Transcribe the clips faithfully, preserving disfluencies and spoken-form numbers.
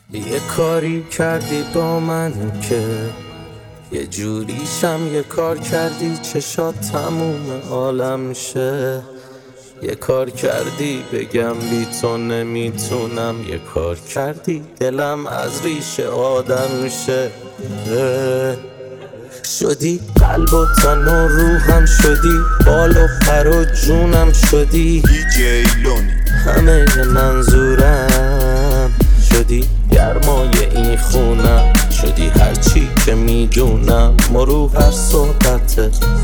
یه کاری کردی با من که یه جوریشم، یه کار کردی چشات تموم عالم شه. یه کار کردی بگم بی تو نمیتونم، یه کار کردی دلم از ریشه آدم شه. شدی قلب و تن و روحم، شدی بال و پر و جونم، شدی دیجی لونی همه منظورم، شدی گرمای این خونم، شدی هرچی که میدونم مرو هر صحبت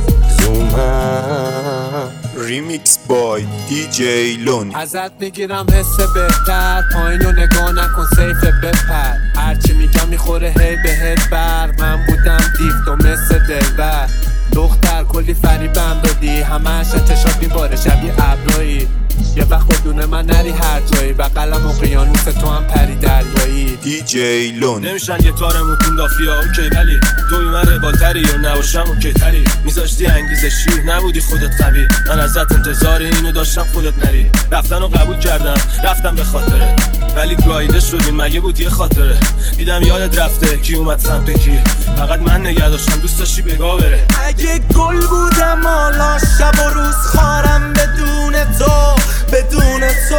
زومم. ریمیکس بای دیجی لونی. ازت میگیرم حس بهتر، پایینو نگاه نکن سیف بپر، هرچی میگم میخوره هی بهت بر. من بودم دیو تو مثل دلبر، دختر کلی فریبم دادی، همه چشات میباره شبیه ابرایی. یه وقت بدون من نری هر جایی، بقلم اقیانوس تو هم پری دریایی. دیجی لونی. نمیشن یه تارمون تو لافیا اوکی، ولی توی من روالتری یا نباشم اوکی تری. میذاشتی انگیزشی نبودی خودت قوی، من ازت انتظار اینو داشتم خودت نری. رفتن رو قبول کردم رفتم به خاطره، ولی گاییده شدیم مگه بود یه خاطره. دیدم یادت رفته کی اومد سمت کی، فقط من نگه داشتم دوست داشتی بگاه بره. اگه گل بودم حالا شب و روز خارم بدون تو، بدون تو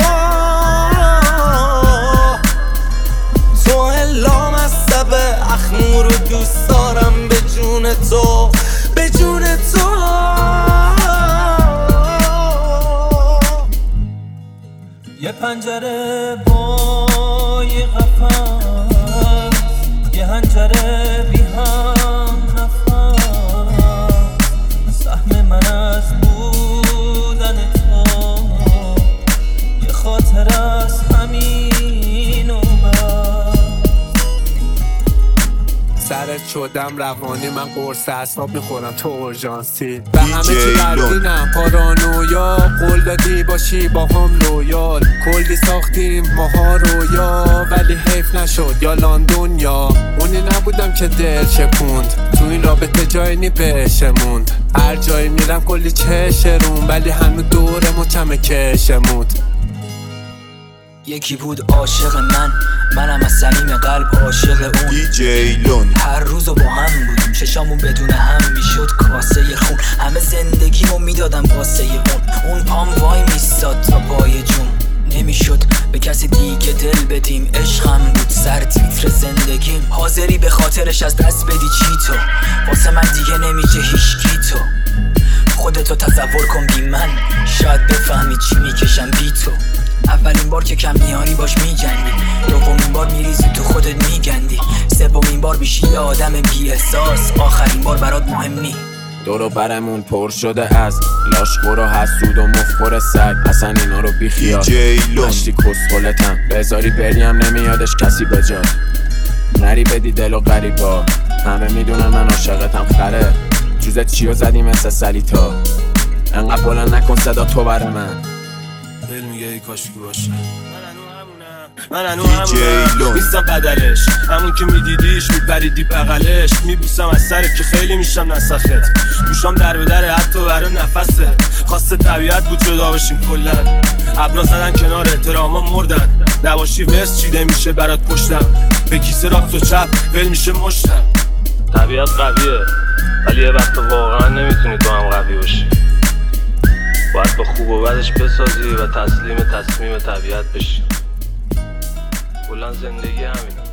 تو الا مصب اخمور و دوست دارم به جون تو، به جون تو. یه پنجره با یه قفص، یه هنجره بی هم نفس، سهم من از بودن تو یه خاطر از همین و بس. سرت شدم روانی، من قرص اعصاب میخورم تو اورژانسی. به همه چی دیجی لون. بدینم پارانویا، قول دادی باشی با هم لویال. کلی ساختیم ماها رویا، ولی حیف نشد یا لندن یا اونی نبودم که دل شکوند. تو این رابطه جایی نی بشموند، هر جایی میرم کلی چشرون، ولی هنو دورمو کمه کشمود. یکی بود عاشق من، منم از صمیم قلب عاشق اون. دیجی لونی. هر روزو با هم بودیم، چشامون بدون هم میشد کاسه خون. همه زندگیمو میدادم واسه اون، اون پام وای میستاد تا پای جون. نمیشد به کسی دیگه دل بدیم، عشقم بود سر تیتر زندگیم. حاضری به خاطرش از دست بدی چی تو، واسه من دیگه نمیشه هیشکی تو. خودتو تصور کن بی من، شاید بفهمی چی میکشم بی تو. اولین بار که کم میاری باش میجنگی، دومین بار میریزی تو خودت میگندی، سومین بار میشی یه آدم بی احساس، آخرین بار برات مهم نی. دورو برمون پر شده از لاشخور و حسود و مفخور سگ، اصلا اینا رو بی خیال. دیجی لون. مشتی کسخولتم بذاری بریم نمیادش کسی به جا، نری بدی دل و غریبا. همه میدونن من عاشقتم خره، جوزت چیو زدی مثل سلیتا. انقدر بلند نکن صدا تو بر من، دل میگه ای کاش که باشه. من هنو دیجی همونم لون. نیستم بدلش، همون که میدیدیش میپریدی بغلش. میبوسم از سرت که خیلی میشم نسخت، گوشام در به در حتی برای نفسه. خواسته طبیعت بود جدا بشیم کلن، ابرا زدن کنار احتراما مردن. نباشی ورس چیده میشه برات پشتم، به کیسه راست و چپ ول میشه مشتم. طبیعت قویه ولی یه وقت واقعا نمیتونی تو هم قوی باشی. باید با خوب و بدش بسازی و تسلیم تصمیم طبیعت بشی. کلا زندگی همینه.